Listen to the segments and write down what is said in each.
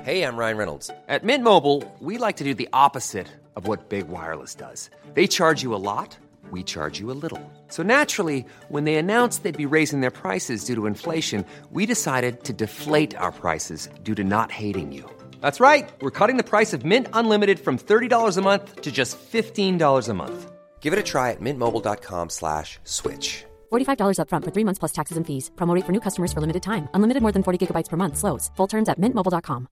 Hey, I'm Ryan Reynolds. At Mint Mobile, we like to do the opposite of what Big Wireless does. They charge you a lot, we charge you a little. So naturally, when they announced they'd be raising their prices due to inflation, we decided to deflate our prices due to not hating you. That's right. We're cutting the price of Mint Unlimited from $30 a month to just $15 a month. Give it a try at mintmobile.com/switch. $45 up front for 3 months plus taxes and fees. Promo rate for new customers for limited time. Unlimited more than 40 gigabytes per month. Slows full terms at mintmobile.com.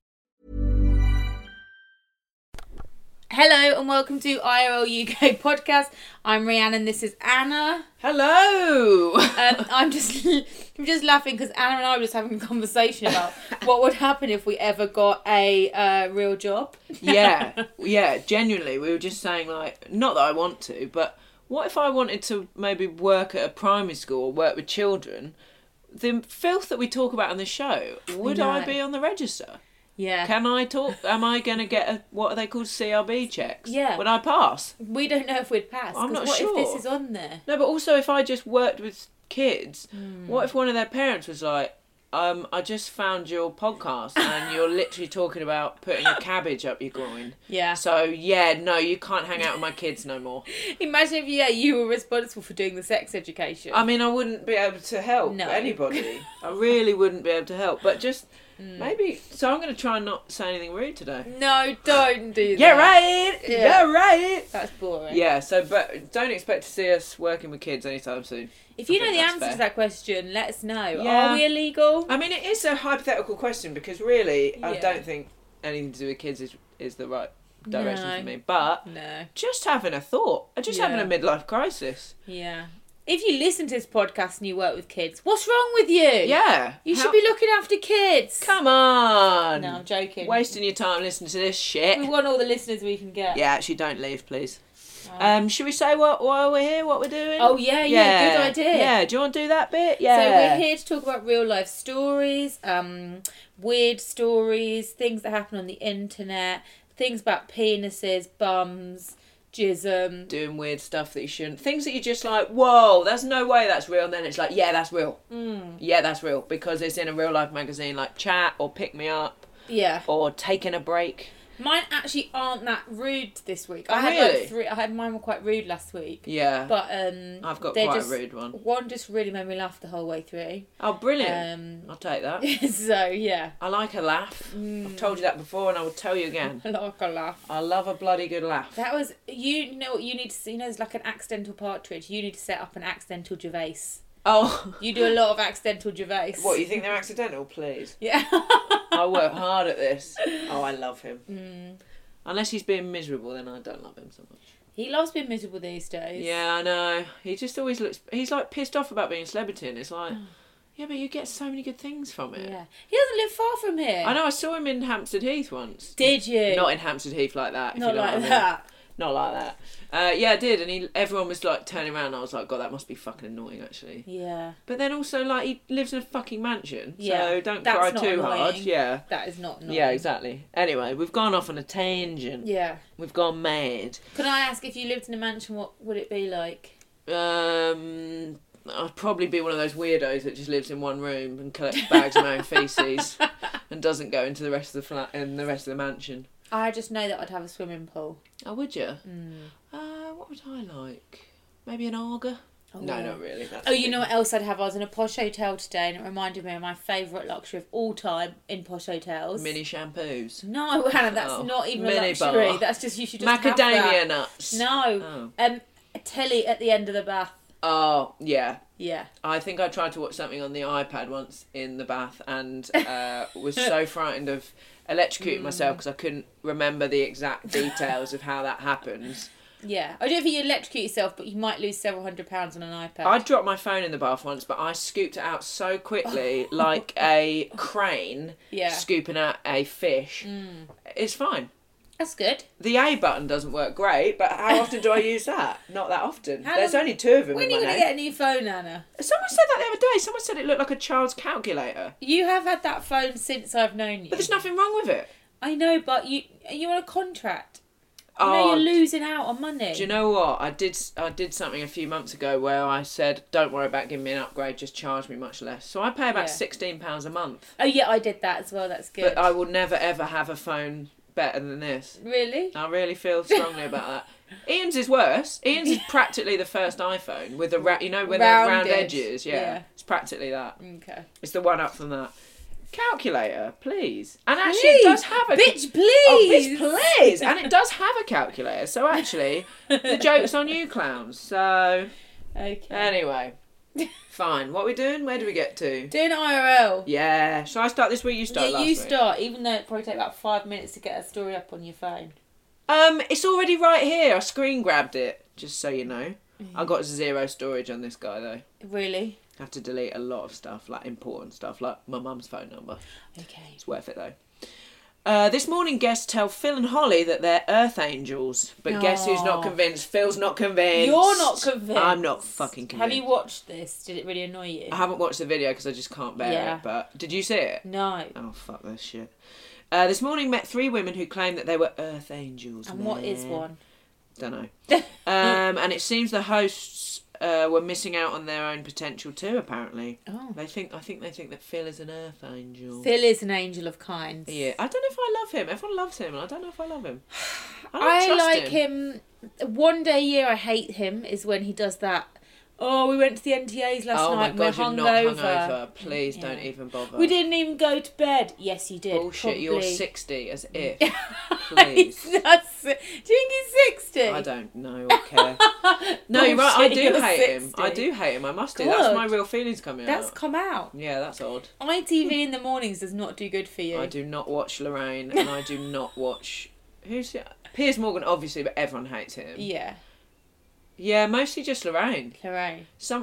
Hello and welcome to IRL UK podcast. I'm Rhiannon and this is Anna. Hello. I'm just laughing because Anna and I were just having a conversation about what would happen if we ever got a real job. Yeah, genuinely. We were just saying, like, not that I want to, but what if I wanted to maybe work at a primary school or work with children? The filth that we talk about on the show, would I be on the register? Yeah. Can I talk? Am I going to get what are they called, CRB checks? Yeah. Would I pass? We don't know if we'd pass. I'm not what sure. What if this is on there? No, but also if I just worked with kids, what if one of their parents was like, I just found your podcast and you're literally talking about putting a cabbage up your groin. Yeah. So, yeah, no, you can't hang out with my kids no more. Imagine if you were responsible for doing the sex education. I mean, I wouldn't be able to help anybody. I really wouldn't be able to help. But just maybe... So I'm going to try and not say anything rude today. No, don't do that. Yeah, right! Yeah. Yeah, right! That's boring. Yeah, so but don't expect to see us working with kids anytime soon. If you I know the think that's answer fair. to that question, let us know. Yeah. Are we illegal? I mean, it is a hypothetical question because really, I Yeah. don't think anything to do with kids is the right direction No. for me. But No. just having a thought, just having a midlife crisis. Yeah. If you listen to this podcast and you work with kids, what's wrong with you? Yeah. You should be looking after kids. Come on. No, I'm joking. Wasting your time listening to this shit. We want all the listeners we can get. Yeah, actually, don't leave, please. Should we say while we're here, what we're doing? Oh, yeah, good idea. Yeah, do you want to do that bit? Yeah. So we're here to talk about real life stories, weird stories, things that happen on the internet, things about penises, bums, jism. Doing weird stuff that you shouldn't. Things that you're just like, whoa, there's no way that's real. And then it's like, yeah, that's real. Yeah, that's real. Because it's in a real life magazine like Chat or Pick Me Up. Yeah. Or Taking a Break. Mine actually aren't that rude this week. Oh, I had really? like 3. I had mine were quite rude last week. Yeah. But I've got they're quite just, a rude one. One just really made me laugh the whole way through. Oh, brilliant. I'll take that. So yeah. I like a laugh. I've told you that before and I will tell you again. I like a laugh. I love a bloody good laugh. That was, you know what you need to see, there's like an accidental partridge. You need to set up an accidental Gervais. Oh. You do a lot of accidental Gervais. What, you think they're accidental? Please. Yeah. I work hard at this. Oh, I love him. Unless he's being miserable, then I don't love him so much. He loves being miserable these days. Yeah, I know. He just always looks... He's like pissed off about being a celebrity and it's like... Yeah, but you get so many good things from it. Yeah. He doesn't live far from here. I know, I saw him in Hampstead Heath once. Did you? Not in Hampstead Heath like that. If Not you know like what I mean. that. Not like that. Yeah, I did, and everyone was like turning around and I was like, God, that must be fucking annoying actually. Yeah. But then also, like, he lives in a fucking mansion, Yeah. so don't That's cry not too annoying. hard. Yeah. That is not annoying. Yeah, exactly. Anyway, we've gone off on a tangent. Yeah. We've gone mad. Can I ask, if you lived in a mansion, what would it be like? I'd probably be one of those weirdos that just lives in one room and collects bags of my own feces and doesn't go into the rest of the flat and the rest of the mansion. I just know that I'd have a swimming pool. Oh, would you? What would I like? Maybe an Arga? Oh, No, yeah. not really. That's Oh, you big. know what else I'd have? I was in a posh hotel today and it reminded me of my favourite luxury of all time in posh hotels. Mini shampoos. No, Hannah, that's Oh. not even a Mini luxury. bar. That's just, you should just have Macadamia that. nuts. No. Oh. A telly at the end of the bath. Oh, yeah. Yeah. I think I tried to watch something on the iPad once in the bath and was so frightened of electrocuting myself because I couldn't remember the exact details of how that happens. Yeah. I don't think you electrocute yourself, but you might lose several £100 on an iPad. I dropped my phone in the bath once, but I scooped it out so quickly, like a crane scooping out a fish. It's fine. That's good. The A button doesn't work great, but how often do I use that? Not that often. How There's long- only 2 of them When in are my you going to name. get a new phone, Anna? Someone said that the other day. Someone said it looked like a child's calculator. You have had that phone since I've known you. But there's nothing wrong with it. I know, but are you on a contract? You're losing out on money. Do you know what? I did something a few months ago where I said, don't worry about giving me an upgrade, just charge me much less. So I pay about £16 a month. Oh, yeah, I did that as well. That's good. But I will never, ever have a phone better than this. Really? I really feel strongly about that. Ian's is worse. Ian's is practically the first iPhone with the, with the round edges. Yeah. It's practically that. Okay. It's the one up from that. Calculator, please. And actually, Please. it does have a... Bitch, please! Oh, bitch, please! And it does have a calculator. So actually, the joke's on you clowns. So... Okay. Anyway. Fine. What are we doing? Where do we get to? Doing IRL. Yeah. Shall I start this week? You start last week? You start, even though it probably take about 5 minutes to get a story up on your phone. It's already right here. I screen grabbed it, just so you know. I got 0 storage on this guy, though. Really? I have to delete a lot of stuff, like important stuff, like my mum's phone number. Okay. It's worth it, though. This morning, guests tell Phil and Holly that they're Earth Angels. But guess who's not convinced? Phil's not convinced. You're not convinced. I'm not fucking convinced. Have you watched this? Did it really annoy you? I haven't watched the video because I just can't bear it. But did you see it? No. Oh, fuck this shit. This morning met 3 women who claimed that they were Earth Angels. And what is one? Don't know. And it seems the hosts were missing out on their own potential too, apparently. Oh. I think they think that Phil is an Earth Angel. Phil is an angel of kind. Yeah. I don't know if I love him. Everyone loves him, and I don't know if I love him. I like him. One day a year I hate him is when he does that. Oh, we went to the NTAs last night. Oh my God, we're you're not hungover. Please don't even bother. We didn't even go to bed. Yes, you did. Bullshit. Probably. You're 60, as if. Please. Do you think he's 60? I don't know or care. No, you're right. I do hate him. I do hate him. I must do. God. That's my real feelings coming out. That's come out. Yeah, that's odd. ITV in the mornings does not do good for you. I do not watch Lorraine, and I do not watch... Who's it? Piers Morgan, obviously, but everyone hates him. Yeah. Yeah, mostly just Lorraine. Lorraine.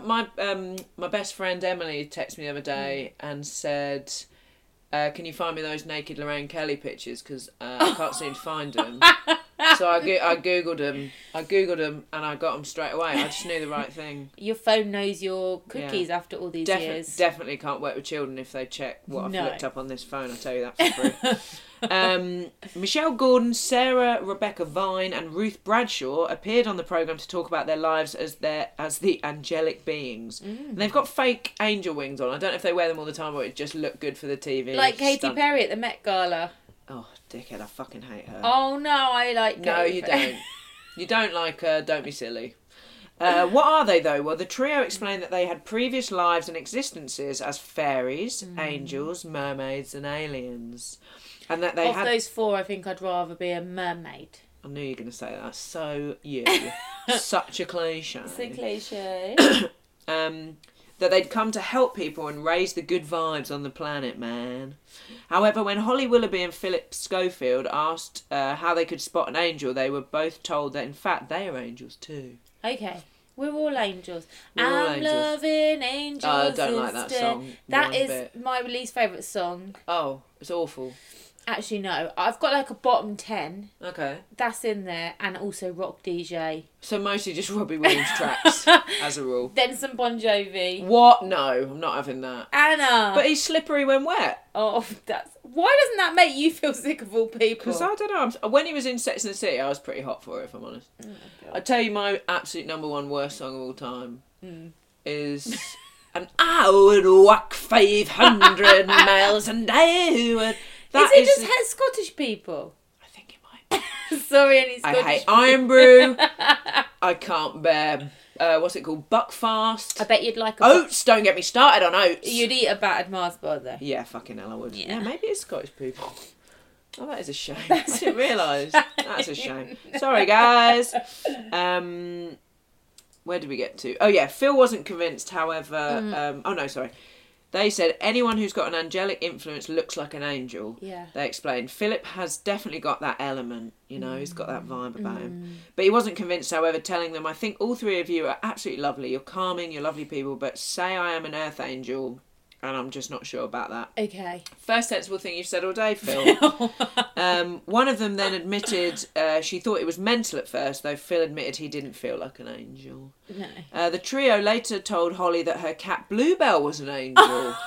My best friend Emily texted me the other day and said, can you find me those naked Lorraine Kelly pictures? Because I can't seem to find them. So I googled them. And I got them straight away. I just knew the right thing. Your phone knows your cookies after all these years. Definitely can't work with children if they check what I've looked up on this phone. I'll tell you that for free. Michelle Gordon, Sarah Rebecca Vine, and Ruth Bradshaw appeared on the programme to talk about their lives as the angelic beings. And they've got fake angel wings on. I don't know if they wear them all the time or it just look good for the TV. Like Katy Perry at the Met Gala. Oh, dickhead, I fucking hate her. Oh, no, I like No, you don't. You don't like her, don't be silly. What are they, though? Well, the trio explained that they had previous lives and existences as fairies, angels, mermaids, and aliens. And that they of those 4, I think I'd rather be a mermaid. I knew you were going to say that. So you. Such a cliche. It's a cliche. That they'd come to help people and raise the good vibes on the planet, man. However, when Holly Willoughby and Philip Schofield asked how they could spot an angel, they were both told that, in fact, they are angels too. Okay. We're all angels. I'm loving angels. I don't like that song. That is my least favourite song. Oh, it's awful. Actually, no. I've got like a bottom 10. Okay. That's in there. And also Rock DJ. So mostly just Robbie Williams tracks, as a rule. Then some Bon Jovi. What? No, I'm not having that. Anna. But he's slippery when wet. Oh, why doesn't that make you feel sick of all people? Because I don't know. When he was in Sex and the City, I was pretty hot for it, if I'm honest. Oh, I'd tell you my absolute number 1 worst song of all time is... And I would walk 500 miles and I would... Is it just Scottish people? I think it might be. Sorry, any Scottish I hate people. Iron Brew. I can't bear... what's it called? Buckfast. I bet you'd like oats. Don't get me started on oats. You'd eat a battered Mars bar though. Yeah, fucking hell I would. Yeah, maybe it's Scottish people. Oh, that is a shame. I didn't realise. That's a shame. Sorry, guys. Where did we get to? Oh, yeah. Phil wasn't convinced, however... oh, no, sorry. They said anyone who's got an angelic influence looks like an angel. Yeah. They explained. Philip has definitely got that element, you know, he's got that vibe about him. But he wasn't convinced, however, telling them, I think all 3 of you are absolutely lovely. You're calming, you're lovely people, but say I am an earth angel, and I'm just not sure about that. Okay. First sensible thing you've said all day, Phil. One of them then admitted she thought it was mental at first, though Phil admitted he didn't feel like an angel. No. The trio later told Holly that her cat Bluebell was an angel.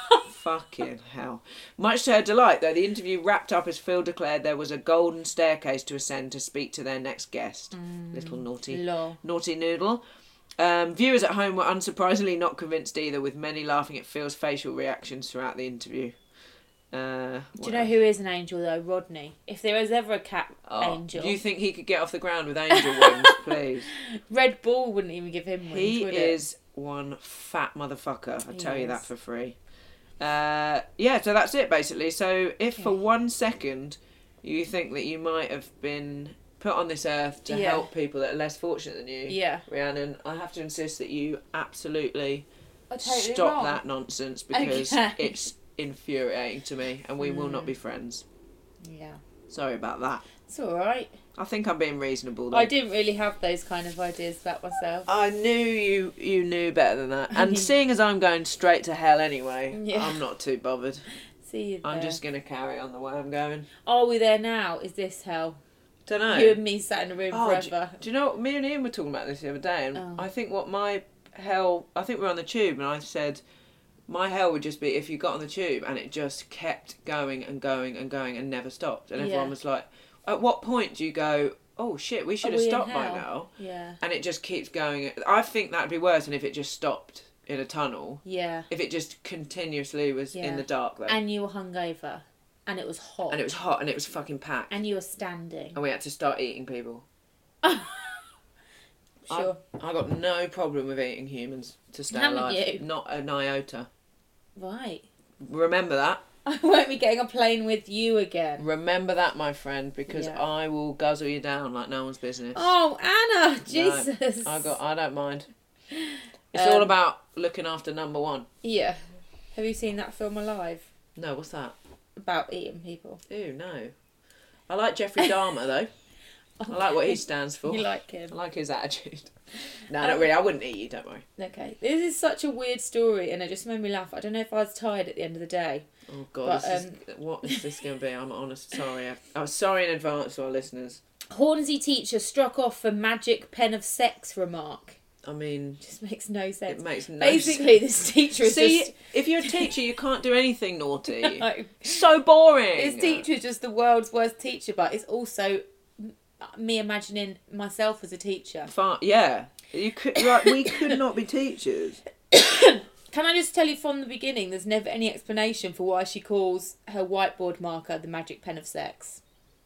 Fucking hell. Much to her delight, though, the interview wrapped up as Phil declared there was a golden staircase to ascend to speak to their next guest. Little naughty noodle. Viewers at home were unsurprisingly not convinced either, with many laughing at Phil's facial reactions throughout the interview. Do you know who is an angel, though? Rodney. If there was ever a cat angel... Do you think he could get off the ground with angel wings, please? Red Bull wouldn't even give him wings, He would is one fat motherfucker, I tell you that for free. Yeah, so that's it, basically. So if for 1 second you think that you might have been put on this earth to help people that are less fortunate than you, Rhiannon, I have to insist that you absolutely stop that nonsense, because it's infuriating to me, and we will not be friends. Yeah. Sorry about that. It's alright. I think I'm being reasonable, though. I didn't really have those kind of ideas about myself. I knew you knew better than that. And seeing as I'm going straight to hell anyway, I'm not too bothered. See you there. I'm just going to carry on the way I'm going. Are we there now? Is this hell? Don't know. You and me sat in a room forever. Do you know what? Me and Ian were talking about this the other day, and I think what my hell... I think we were on the tube, and I said... My hell would just be if you got on the tube and it just kept going and going and going and never stopped. And everyone was like, at what point do you go, oh shit, we should have stopped by now? Yeah. And it just keeps going. I think that'd be worse than if it just stopped in a tunnel. Yeah. If it just continuously was in the dark though. And you were hungover. And it was hot. And it was hot and it was fucking packed. And you were standing. And we had to start eating people. Sure. I got no problem with eating humans to stay alive. You? Not an iota. Right. Remember that. I won't be getting a plane with you again. Remember that, my friend, because I will guzzle you down like no one's business. Oh, Anna! Jesus. No, I don't mind. It's all about looking after number one. Yeah. Have you seen that film Alive? No, what's that? About eating people. Ew, no. I like Jeffrey Dahmer, though. I like what he stands for. You like him? I like his attitude. No, not really. I wouldn't eat you, don't worry. Okay. This is such a weird story, and it just made me laugh. I don't know if I was tired at the end of the day. Oh, God. But, what is this going to be? I'm honest. Sorry. I'm sorry in advance to our listeners. Hornsey teacher struck off for magic pen of sex remark. I mean... Just makes no sense. It makes no Basically, sense. this teacher is just... if you're a teacher, you can't do anything naughty. No. So boring. This teacher is just the world's worst teacher, but it's also... me imagining myself as a teacher. Yeah. We could not be teachers. Can I just tell you from the beginning, there's never any explanation for why she calls her whiteboard marker the magic pen of sex.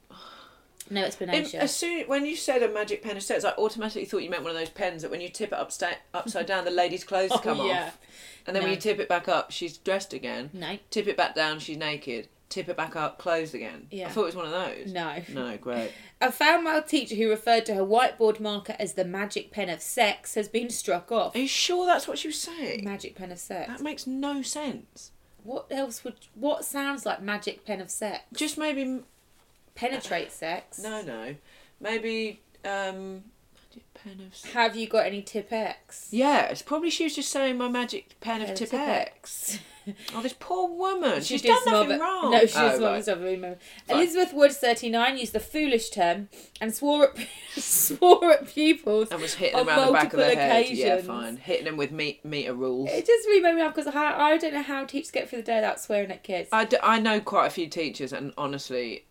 No explanation. When you said a magic pen of sex, I automatically thought you meant one of those pens that when you tip it upside down, the lady's clothes come off. And then when you tip it back up, she's dressed again. No. Tip it back down, she's naked. Tip it back up, clothes again. Yeah. I thought it was one of those. No, great. A foul male teacher who referred to her whiteboard marker as the magic pen of sex has been struck off. Are you sure that's what she was saying? Magic pen of sex. That makes no sense. What sounds like magic pen of sex? Just maybe... Penetrate sex. No. Maybe, magic pen of sex. Have you got any Tip-X? Yes, probably she was just saying my magic pen of Tip-X. Oh, this poor woman. She's done nothing wrong. No, she's not right. Elizabeth Woods, 39, used the foolish term and swore at pupils and was hitting them around the back of their head. Occasions. Yeah, fine. Hitting them with meter rules. It just really made me laugh because I don't know how teachers get through the day without swearing at kids. I know quite a few teachers, and honestly,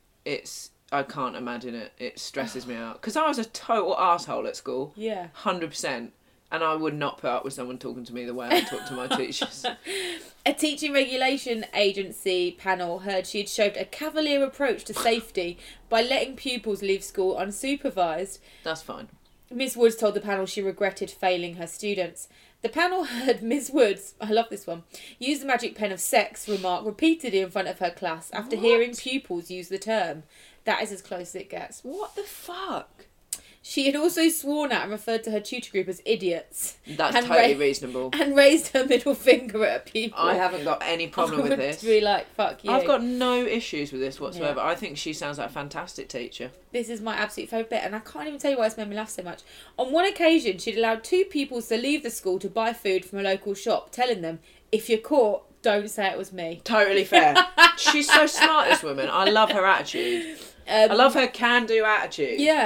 I can't imagine it. It stresses me out. Because I was a total arsehole at school. Yeah. 100%. And I would not put up with someone talking to me the way I talk to my teachers. A teaching regulation agency panel heard she had showed a cavalier approach to safety by letting pupils leave school unsupervised. That's fine. Miss Woods told the panel she regretted failing her students. The panel heard Miss Woods, I love this one, use the magic pen of sex remark repeatedly in front of her class after hearing pupils use the term. That is as close as it gets. What the fuck? She had also sworn at and referred to her tutor group as idiots. That's totally reasonable. And raised her middle finger at people. I haven't got any problem with this. I would be like, fuck you. I've got no issues with this whatsoever. Yeah. I think she sounds like a fantastic teacher. This is my absolute favourite bit, and I can't even tell you why it's made me laugh so much. On one occasion, she'd allowed 2 pupils to leave the school to buy food from a local shop, telling them, if you're caught, don't say it was me. Totally fair. She's so smart, this woman. I love her attitude. I love her can-do attitude. Yeah.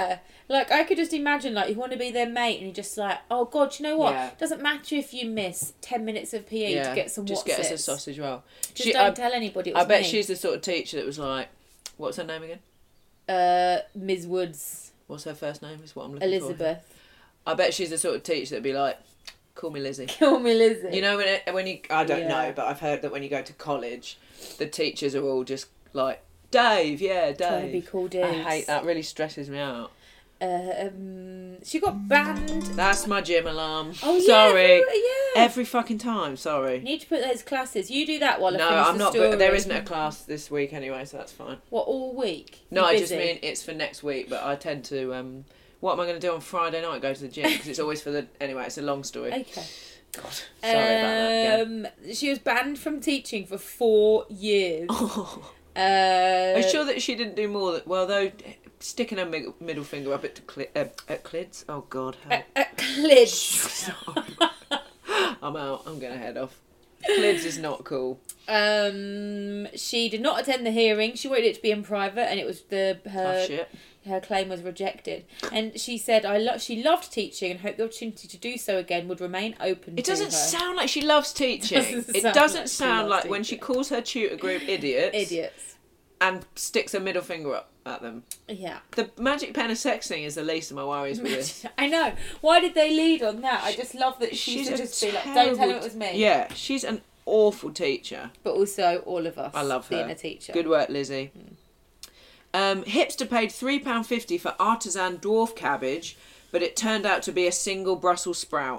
Like, I could just imagine, like, you want to be their mate and you're just like, oh, God, you know what? Yeah. Doesn't matter if you miss 10 minutes of PE to get some just get us a Wotsits. sausage roll. Just don't tell anybody it was I bet me. she's the sort of teacher that was like, what's her name again? Ms. Woods. What's her first name? Is what I'm looking for. Elizabeth. I bet she's the sort of teacher that'd be like, call me Lizzie. Kill me, Lizzie. You know, when you, I don't Yeah. know, but I've heard that when you go to college, the teachers are all just like, Dave, yeah, Dave. Trying to be cool dudes. I hate that. Really stresses me out. She got banned. That's my gym alarm. Oh, yeah. Sorry. Yeah. Every fucking time. Sorry. Need to put those classes. You do that while I No, finish I'm the not. story. But there isn't a class this week anyway, so that's fine. What, all week? No, You're I just busy? mean it's for next week. But I tend to. What am I going to do on Friday night? Go to the gym because it's always for the. Anyway, it's a long story. Okay. God, sorry about that again. She was banned from teaching for 4 years. Oh. Are I'm sure that she didn't do more. Well, though, sticking her middle finger up at Clids. Oh God. Clids. I'm out. I'm going to head off. Clids is not cool. She did not attend the hearing. She wanted it to be in private, and it was Tough shit. her claim was rejected. And she said, she loved teaching and hoped the opportunity to do so again would remain open It to her. doesn't sound like she loves teaching. It Sound doesn't like she sound loves like when she teaching. calls her tutor group idiots and sticks her middle finger up at them. Yeah. The magic pen of sex thing is the least of my worries with this. I know. Why did they lead on that? I just love that she's a just be like, don't tell him it was me. Yeah, she's an awful teacher. But also all of us. I love her. Being a teacher. Good work, Lizzie. Hipster paid £3.50 for artisan dwarf cabbage, but it turned out to be a single Brussels sprout.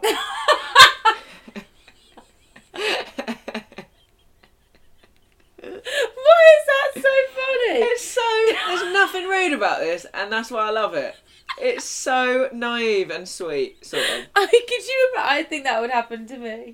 Why is that so funny? There's nothing rude about this, and that's why I love it. It's so naive and sweet, sort of. I think that would happen to me.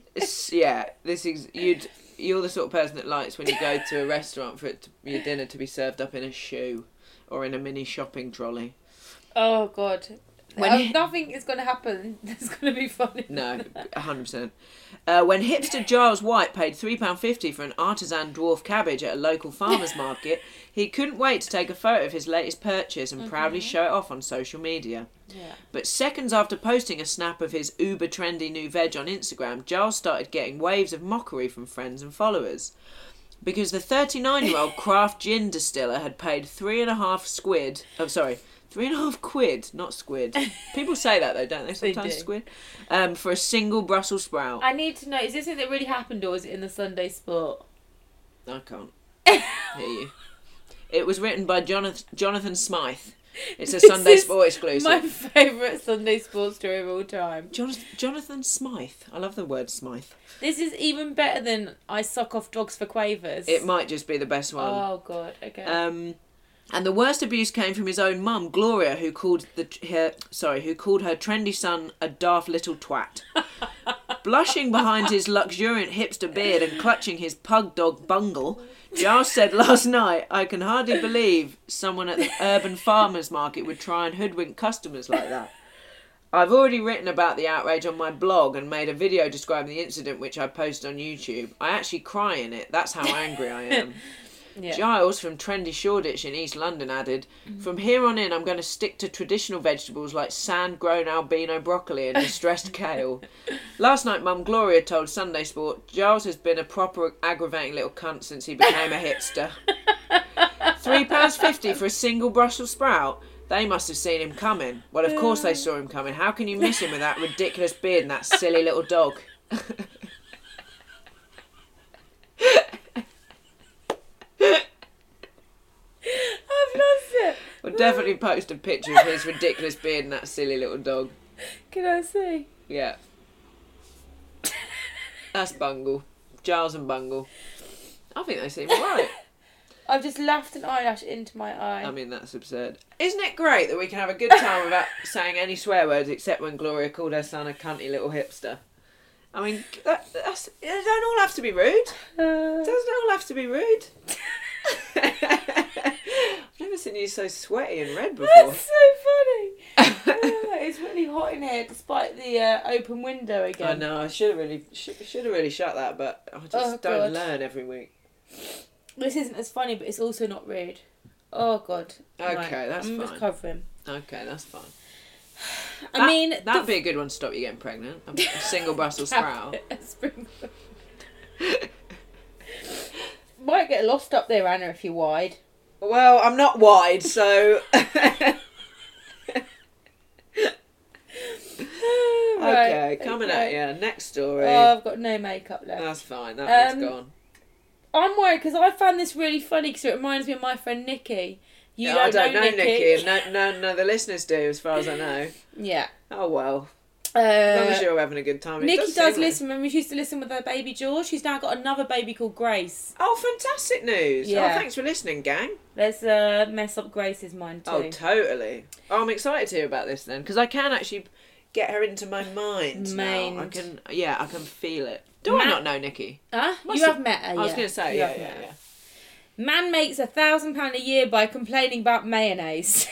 You're the sort of person that likes when you go to a restaurant for your dinner to be served up in a shoe or in a mini shopping trolley. Oh God. Nothing is going to happen that's going to be funny. No, 100%. When hipster Giles White paid £3.50 for an artisan dwarf cabbage at a local farmer's market, he couldn't wait to take a photo of his latest purchase and proudly show it off on social media. Yeah. But seconds after posting a snap of his uber trendy new veg on Instagram, Giles started getting waves of mockery from friends and followers. Because the 39-year-old craft gin distiller had paid 3.5 quid, not squid. People say that though, don't they? Sometimes do. squid. For a single Brussels sprout. I need to know, is this something that really happened or was it in the Sunday Sport? I can't hear you. It was written by Jonathan Smythe. It's a Sunday Sport exclusive. My favourite Sunday Sport story of all time. Jonathan Smythe. I love the word Smythe. This is even better than I suck off dogs for quavers. It might just be the best one. Oh God, okay. And the worst abuse came from his own mum, Gloria, who called her trendy son a daft little twat. Blushing behind his luxuriant hipster beard and clutching his pug dog Bungle, Giles said last night, "I can hardly believe someone at the urban farmers market would try and hoodwink customers like that. I've already written about the outrage on my blog and made a video describing the incident which I posted on YouTube. I actually cry in it. That's how angry I am." Yeah. Giles from trendy Shoreditch in East London added, "From here on in I'm going to stick to traditional vegetables like sand-grown albino broccoli and distressed kale." Last night Mum Gloria told Sunday Sport, "Giles has been a proper aggravating little cunt since he became a hipster." £3.50 for a single Brussels sprout? They must have seen him coming. Well, of course they saw him coming. How can you miss him with that ridiculous beard and that silly little dog? I've lost it. We'll definitely post a picture of his ridiculous beard and that silly little dog. Can I see? Yeah. That's Bungle. Giles and Bungle. I think they seem alright. I've just laughed an eyelash into my eye. I mean, that's absurd. Isn't it great that we can have a good time without saying any swear words except when Gloria called her son a cunty little hipster? I mean, that's it don't all have to be rude. It doesn't all have to be rude. I've never seen you so sweaty and red before. That's so funny. It's really hot in here despite the open window again. I know. I should have really shut that, but I just don't learn every week. This isn't as funny, but it's also not rude. Oh God. Okay, right. that's I'm fine. just covering. Okay, that's fine. I mean, that'd be a good one to stop you getting pregnant. A single Brussels sprout. Might get lost up there, Anna, if you're wide. Well, I'm not wide, so. Okay, coming at you. Next story. Oh, I've got no makeup left. That's fine. That one's gone. I'm worried because I found this really funny because it reminds me of my friend Nikki. I don't know Nikki. No, the listeners do, as far as I know. Yeah. Oh, well. As long as you're having a good time. Nikki does listen. Remember, she used to listen with her baby George. She's now got another baby called Grace. Oh, fantastic news. Yeah. Oh, thanks for listening, gang. Let's mess up Grace's mind too. Oh, totally. Oh, I'm excited to hear about this then, because I can actually get her into my mind now. I can feel it. Do I not know Nikki? Huh? You have met her, I was going to say, yeah. Man makes £1,000 a year by complaining about mayonnaise.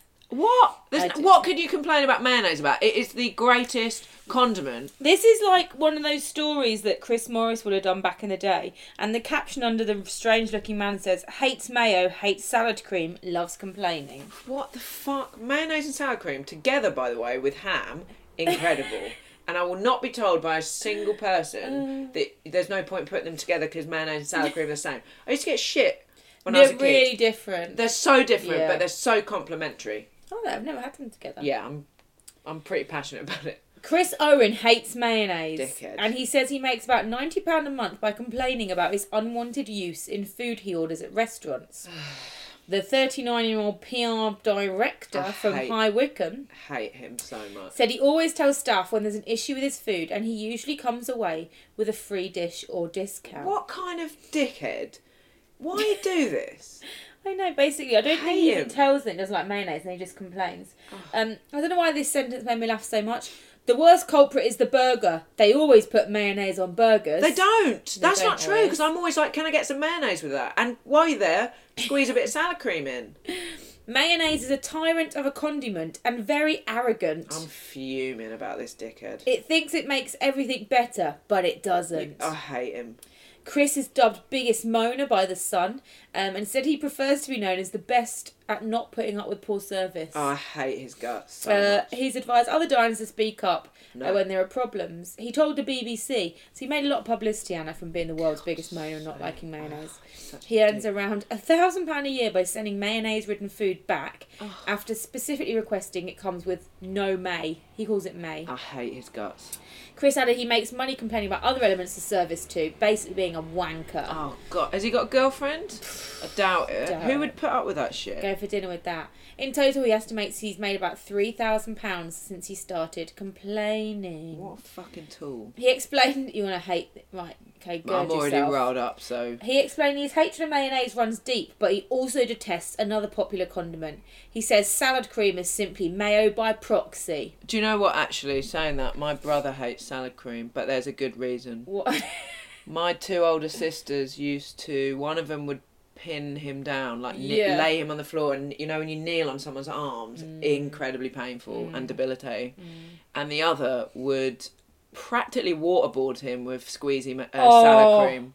What? What could you complain about mayonnaise about? It is the greatest condiment. This is like one of those stories that Chris Morris would have done back in the day. And the caption under the strange-looking man says, hates mayo, hates salad cream, loves complaining. What the fuck? Mayonnaise and salad cream together, by the way, with ham, incredible. And I will not be told by a single person that there's no point putting them together because mayonnaise and salad cream are the same. I used to get shit when I was a kid. They're really different. They're so different, but they're so complementary. Oh, no, I've never had them together. Yeah, I'm pretty passionate about it. Chris Owen hates mayonnaise. Dickhead. And he says he makes about £90 a month by complaining about its unwanted use in food he orders at restaurants. The 39-year-old PR director from High Wycombe hate him so much. Said he always tells staff when there's an issue with his food and he usually comes away with a free dish or discount. What kind of dickhead? Why do this? I know, basically. I don't think he even tells them he doesn't like mayonnaise and he just complains. I don't know why this sentence made me laugh so much. The worst culprit is the burger. They always put mayonnaise on burgers. They don't. That's not true, because I'm always like, can I get some mayonnaise with that? And while you're there, squeeze a bit of salad cream in. Mayonnaise is a tyrant of a condiment and very arrogant. I'm fuming about this dickhead. It thinks it makes everything better, but it doesn't. I hate him. Chris is dubbed biggest moaner by The Sun and said he prefers to be known as the best at not putting up with poor service. Oh, I hate his guts so much. He's advised other diners to speak up when there are problems. He told the BBC, so he made a lot of publicity, Anna, from being the world's biggest moaner and not liking mayonnaise. He earns around £1,000 a year by sending mayonnaise-ridden food back after specifically requesting it comes with no may. He calls it may. I hate his guts. Chris added he makes money complaining about other elements of service too, basically being a wanker. Oh, God. Has he got a girlfriend? I doubt it. Who would put up with that shit? Go for dinner with that. In total, he estimates he's made about £3,000 since he started complaining. What a fucking tool. He explained... You want to hate... Right, okay, good. I'm already riled up, so... He explained his hatred of mayonnaise runs deep, but he also detests another popular condiment. He says salad cream is simply mayo by proxy. Do you know what, actually, saying that, my brother hates salad cream, but there's a good reason. What? My two older sisters used to... One of them would pin him down, like lay him on the floor, and you know when you kneel on someone's arms, incredibly painful and debilitating. And the other would practically waterboard him with squeezy salad cream.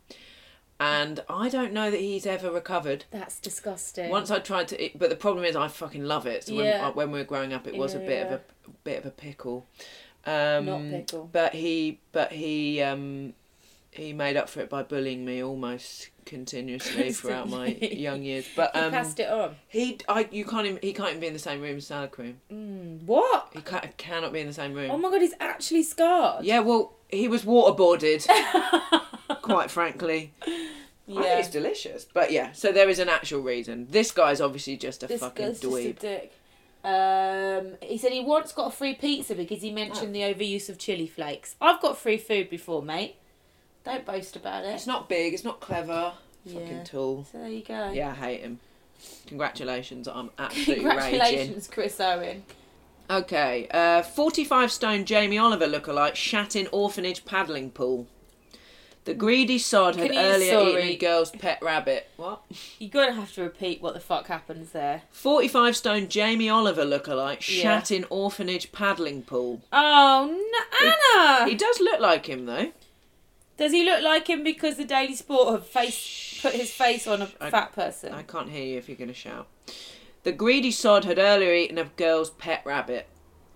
And I don't know that he's ever recovered. That's disgusting. Once I tried to, but the problem is I fucking love it. So when we were growing up, it was a bit of a pickle. Not pickle. But he made up for it by bullying me almost continuously throughout my young years. But he passed it on. He can't even be in the same room as salad cream. What? He cannot be in the same room. Oh my God, he's actually scarred. Yeah, well, he was waterboarded. Quite frankly. Yeah. I think it's delicious. But yeah, so there is an actual reason. This guy's obviously just a fucking dweeb. Just a dick. He said he once got a free pizza because he mentioned the overuse of chili flakes. I've got free food before, mate. Don't boast about it. It's not big, it's not clever. Fucking tool. So there you go. Yeah, I hate him. Congratulations, I'm absolutely Congratulations, raging. Chris Owen. Okay, 45-stone Jamie Oliver lookalike shat in orphanage paddling pool. The greedy sod had earlier eaten a girl's pet rabbit. What? You're going to have to repeat what the fuck happens there. 45-stone Jamie Oliver lookalike shat in orphanage paddling pool. Oh, no, Anna! He does look like him, though. Does he look like him because the Daily Sport have put his face on a fat person? I can't hear you if you're going to shout. The greedy sod had earlier eaten a girl's pet rabbit.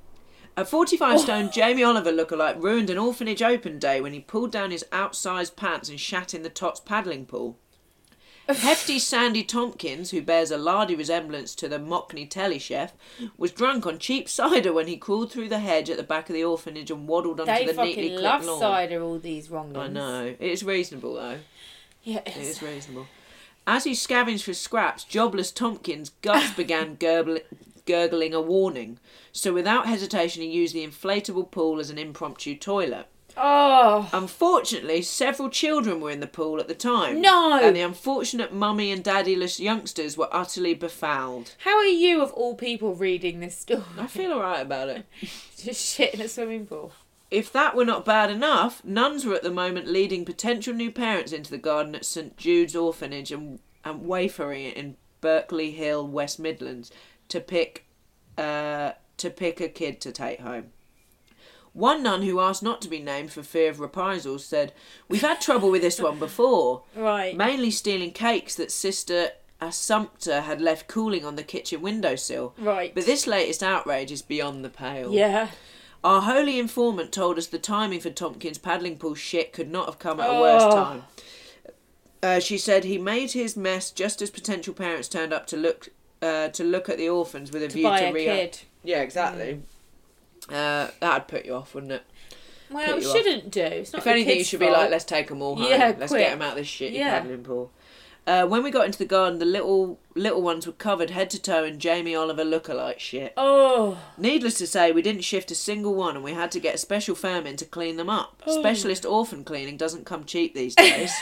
A 45-stone Jamie Oliver lookalike ruined an orphanage open day when he pulled down his outsized pants and shat in the Tots paddling pool. Hefty Sandy Tompkins, who bears a lardy resemblance to the Mockney telly chef, was drunk on cheap cider when he crawled through the hedge at the back of the orphanage and waddled onto They the neatly fucking clipped love lawn. cider, all these wronglings. I know. It is reasonable, though. Yeah, It is reasonable. As he scavenged for scraps, jobless Tompkins' guts began gurgling a warning. So without hesitation, he used the inflatable pool as an impromptu toilet. Oh. Unfortunately, several children were in the pool at the time. No! And the unfortunate mummy and daddyless youngsters were utterly befouled. How are you, of all people, reading this story? I feel alright about it. Just shit in a swimming pool. If that were not bad enough, nuns were at the moment leading potential new parents into the garden at St Jude's Orphanage and wafering it in Berkeley Hill, West Midlands, to pick a kid to take home. One nun who asked not to be named for fear of reprisals said, "We've had trouble with this one before. Right. Mainly stealing cakes that Sister Assumpta had left cooling on the kitchen windowsill. Right. But this latest outrage is beyond the pale. Yeah. Our holy informant told us the timing for Tompkins' paddling pool shit could not have come at a worse time. She said he made his mess just as potential parents turned up to look at the orphans with a view buy to a kid. Yeah, exactly. That'd put you off, wouldn't it? Well, it you off. shouldn't do. It's not If the anything, you kid's should fault. be like, let's take them all home. Yeah, Let's quick. get them out of this shitty Yeah. paddling pool. When we got into the garden, the little ones were covered head to toe in Jamie Oliver lookalike shit. Oh. Needless to say, we didn't shift a single one, and we had to get a special firm in to clean them up. Specialist orphan cleaning doesn't come cheap these days.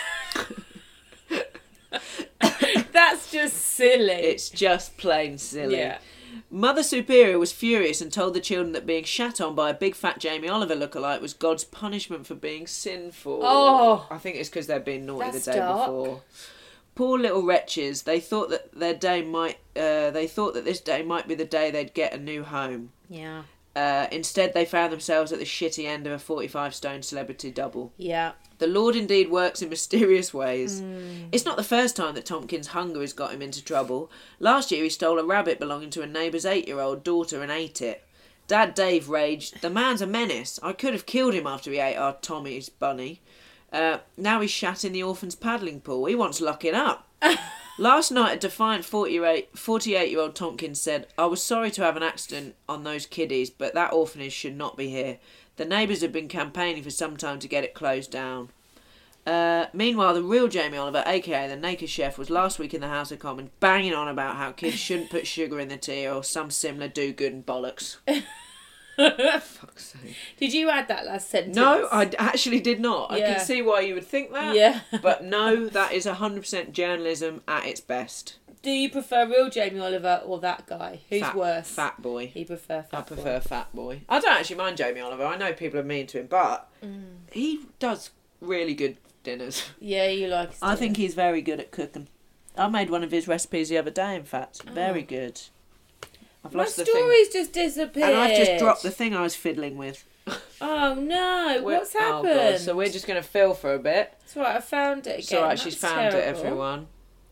That's just silly. It's just plain silly. Yeah. Mother Superior was furious and told the children that being shat on by a big fat Jamie Oliver lookalike was God's punishment for being sinful. Oh. I think it's because they'd been naughty That's the day dark. before. Poor little wretches. They thought that this day might be the day they'd get a new home. Yeah. Instead, they found themselves at the shitty end of a 45-stone celebrity double. Yeah. The Lord indeed works in mysterious ways. It's not the first time that Tompkins' hunger has got him into trouble. Last year he stole a rabbit belonging to a neighbour's 8-year-old daughter and ate it. Dad Dave raged, "The man's a menace. I could have killed him after he ate our Tommy's bunny." Now he's shat in the orphan's paddling pool. He wants locking up. Last night, a defiant 48-year-old Tompkins said, "I was sorry to have an accident on those kiddies, but that orphanage should not be here. The neighbours have been campaigning for some time to get it closed down." Meanwhile, the real Jamie Oliver, aka the Naked Chef, was last week in the House of Commons banging on about how kids shouldn't put sugar in the tea or some similar do-good and bollocks. Fuck's sake. Did you add that last sentence? No, I actually did not. I Yeah. can see why you would think that. Yeah. But no, that is 100% journalism at its best. Do you prefer real Jamie Oliver or that guy? Who's worse? Fat boy. You prefer fat I prefer Fat Boy. I don't actually mind Jamie Oliver. I know people are mean to him, but he does really good dinners. Yeah, you like I think he's very good at cooking. I made one of his recipes the other day, in fact. Very good. I've My lost the thing. story's just disappeared. And I've just dropped the thing I was fiddling with. Oh no, what's Oh, happened? God. So we're just going to fill for a bit. It's alright, I found it again. It's alright, she's That's found terrible. it, everyone.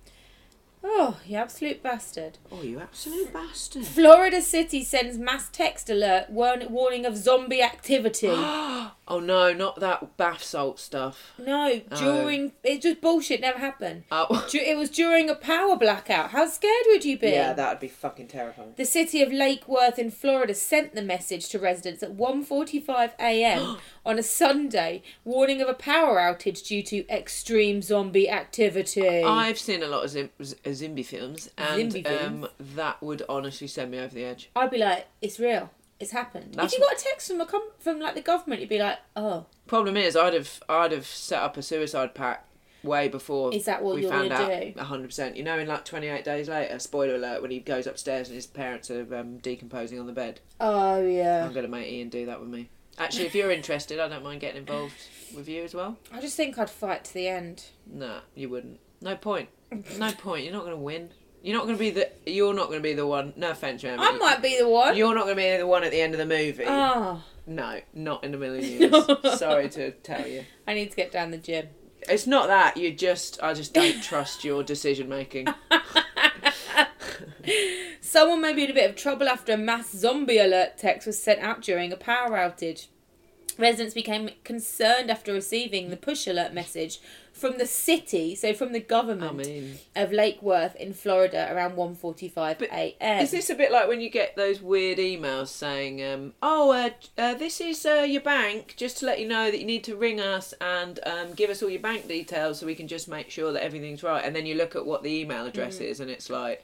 Oh, you absolute bastard. Oh, you absolute bastard. Florida City sends mass text alert warning of zombie activity. Oh no, not that bath salt stuff. No, during... It's just bullshit, never happened. Oh. It was during a power blackout. How scared would you be? Yeah, that would be fucking terrifying. The city of Lake Worth in Florida sent the message to residents at 1:45 a.m. on a Sunday, warning of a power outage due to extreme zombie activity. I've seen a lot of Zimby films, and Zimby films? that would honestly send me over the edge. I'd be like, it's real. It's happened. That's if you got a text from like the government, you'd be like, oh. Problem is, I'd have set up a suicide pact way before. Is that what we you're found gonna out? do? 100%. You know, in like 28 days later, spoiler alert, when he goes upstairs and his parents are decomposing on the bed. Oh yeah. I'm gonna make Ian do that with me. Actually, if you're interested, I don't mind getting involved with you as well. I just think I'd fight to the end. Nah, you wouldn't. No point. No point. You're not gonna win. You're not gonna be the one. No offense, Jeremy. I might be the one. You're not gonna be the one at the end of the movie. Oh, No, not in a million years. Sorry to tell you. I need to get down the gym. It's not that. I just don't trust your decision making. Someone may be in a bit of trouble after a mass zombie alert text was sent out during a power outage. Residents became concerned after receiving the push alert message from the city, so from the government of Lake Worth in Florida around 1:45 a.m. Is this a bit like when you get those weird emails saying, this is your bank, just to let you know that you need to ring us and give us all your bank details so we can just make sure that everything's right. And then you look at what the email address is and it's like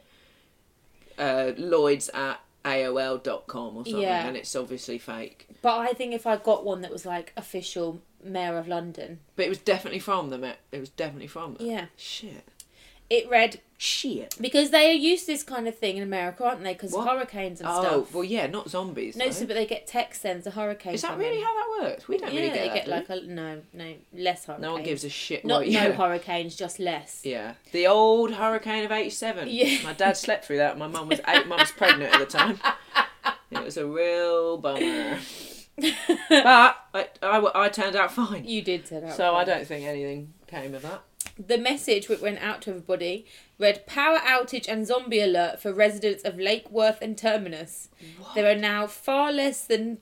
Lloyds@AOL.com or something, and it's obviously fake. But I think if I got one that was like official Mayor of London. But it was definitely from them. It was definitely from them. Yeah. Shit. It read... Shit. Because they are used to this kind of thing in America, aren't they? Because of hurricanes and stuff. Oh, well, yeah, not zombies. No, so, but they get text sends a hurricane. Is that really how that works? We don't really get that. Yeah, they get less hurricanes. No one gives a shit. No hurricanes, just less. Yeah. The old hurricane of 87. Yeah. My dad slept through that. My mum was 8 months pregnant at the time. It was a real bummer. But I turned out fine. You did turn out fine. So I don't think anything came of that. The message which went out to everybody read, power outage and zombie alert for residents of Lake Worth and Terminus. What? There are now far less than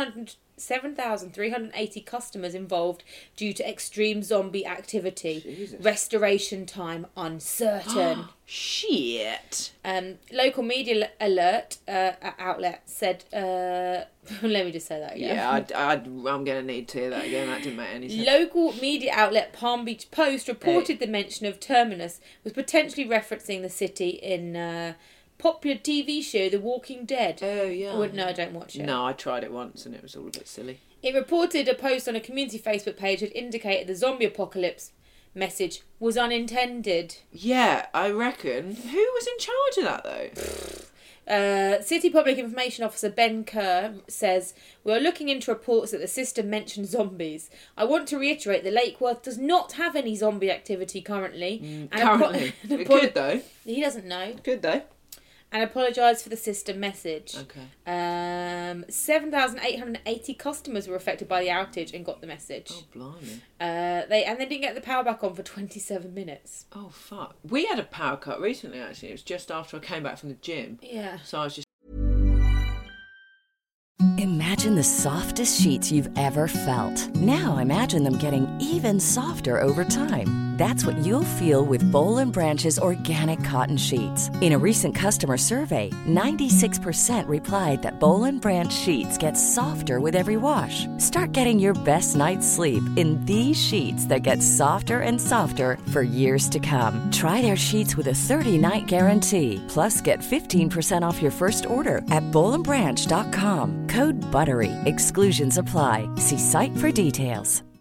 7,380 customers involved due to extreme zombie activity. Jesus. Restoration time uncertain. Shit. Local media alert outlet said... let me just say that again. Yeah, I'm going to need to hear that again. That didn't make any sense. Local media outlet Palm Beach Post reported the mention of Terminus was potentially referencing the city in popular TV show The Walking Dead. Oh, yeah. No, I don't watch it. No, I tried it once and it was all a bit silly. It reported a post on a community Facebook page had indicated the zombie apocalypse message was unintended. Yeah, I reckon. Who was in charge of that, though? City Public Information Officer Ben Kerr says, we are looking into reports that the system mentioned zombies. I want to reiterate that Lake Worth does not have any zombie activity currently. Currently? It could, though. He doesn't know. It could, though. And apologise for the system message. Okay. 7,880 customers were affected by the outage and got the message. Oh, blimey. They didn't get the power back on for 27 minutes. Oh, fuck. We had a power cut recently, actually. It was just after I came back from the gym. Yeah. So I was just... Imagine the softest sheets you've ever felt. Now imagine them getting even softer over time. That's what you'll feel with Boll & Branch's organic cotton sheets. In a recent customer survey, 96% replied that Boll & Branch sheets get softer with every wash. Start getting your best night's sleep in these sheets that get softer and softer for years to come. Try their sheets with a 30-night guarantee. Plus, get 15% off your first order at bollandbranch.com. Code BUTTERY. Exclusions apply. See site for details.